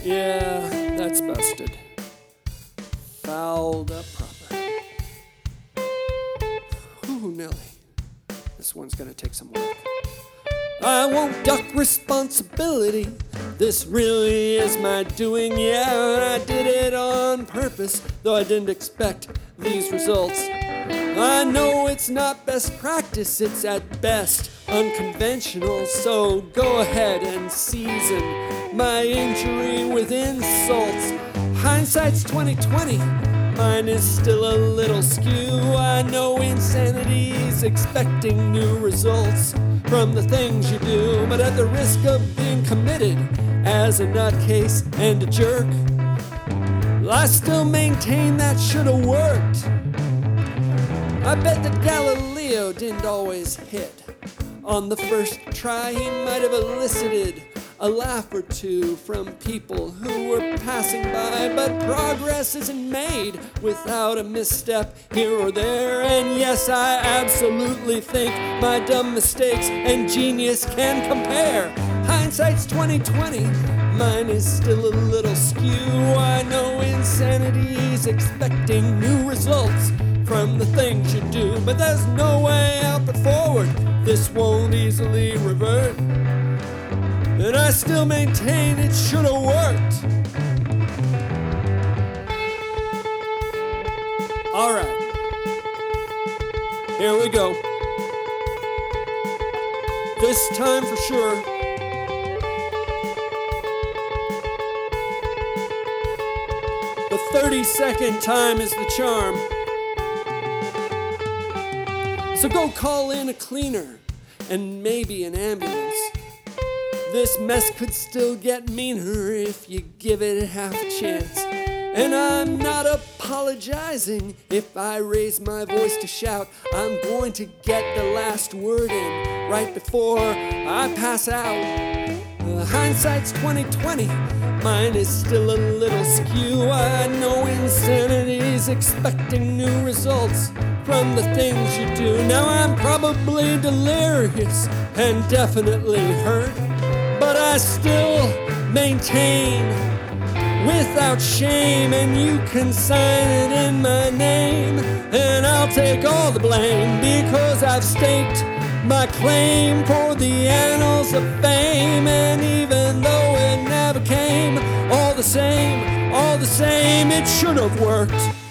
Yeah, that's busted. Fouled up proper. Ooh, Nelly. This one's gonna take some work. I won't duck responsibility. This really is my doing, yeah, I did it on purpose, though I didn't expect these results. I know it's not best practice, it's at best unconventional, so go ahead and season my injury with insults. Hindsight's 2020, mine is still a little skew. I know insanity's expecting new results from the things you do, but at the risk of being committed as a nutcase and a jerk, I still maintain that shoulda worked. I bet that Galileo didn't always hit. On the first try, he might have elicited a laugh or two from people who were passing by, but progress isn't made without a misstep here or there. And yes, I absolutely think my dumb mistakes and genius can compare. Hindsight's 2020, mine is still a little skew. I know insanity's expecting new results from the things you do, but there's no way out but forward. This won't easily revert, and I still maintain it should have worked. All right, here we go. This time for sure. The 30-second time is the charm. So go call in a cleaner and maybe an ambulance. This mess could still get meaner if you give it half a chance. And I'm not apologizing if I raise my voice to shout. I'm going to get the last word in right before I pass out. Hindsight's 2020, mine is still a little skew. I know insanity's expecting new results from the things you do. Now I'm probably delirious and definitely hurt, but I still maintain without shame, and you can sign it in my name, and I'll take all the blame because I've staked my claim for the annals of fame. And even though it never came, all the same, it should have worked.